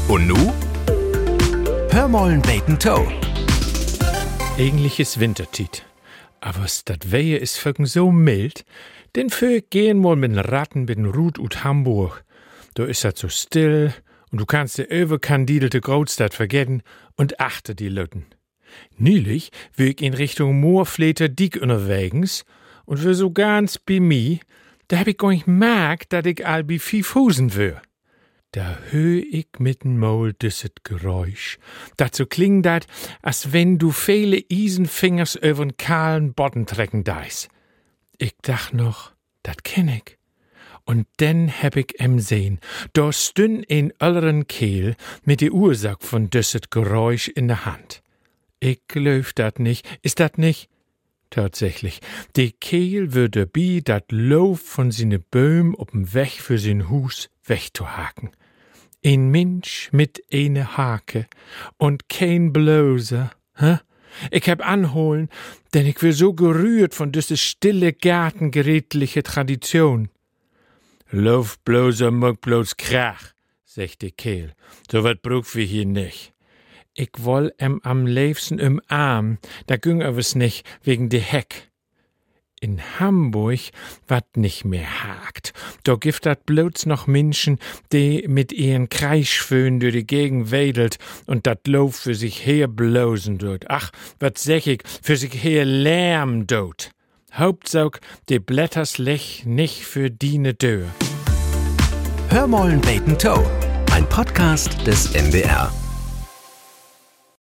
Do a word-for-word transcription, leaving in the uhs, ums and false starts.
Und nu? Hör mollen beten Toe. Eigentlich ist Wintertiet, aber dat Wehe is vöcken so mild, denn für gehen mal mit den Ratten mit den Rut ut Hamburg. Da is dat so still und du kannst die überkandidelte Großstadt vergessen und achte die Lütten. Neulich will ich in Richtung Moorfleter Diek unterwegs und wir so ganz bei mi, da hab ich gar nicht merkt, dat ich all bi fief Husen wär. Da hör ich mit'n Maul disset Geräusch. Dat so klingt dat, als wenn du viele Isenfingers übern kahlen Bodden trecken deis. Ich dach noch, dat kenn ich. Und denn hab ich em sehn, da stünn in ölleren Kehl mit die Ursache von disset Geräusch in der Hand. Ich glaub dat nicht, ist dat nicht? Tatsächlich, die Kehl würde bi dat Lauf von sine Böhm op'm Weg für sin Hus wegzuhaken. Ein Mensch mit eine Hake und kein Blöser, hä? Ich hab anholen, denn ich will so gerührt von diese stille gartengerätliche Tradition. Lauf bloßer muck bloß Krach, sagt die Kehl, so wat bruch wir hier nicht. Ich woll em am liebsten im Arm, da ging aber's nicht, wegen de Heck. In Hamburg wat nicht mehr hakt, da gibt dat bloß noch Menschen, die mit ihren Kreischföhn durch die Gegend wedelt und dat Lauf für sich her blosen dort. Ach, wat sag ich, für sich her Lärm dort. Hauptsache, die Blätters lech nicht für diene Dör. Hör mollen beten Toe. Ein Podcast des M D R.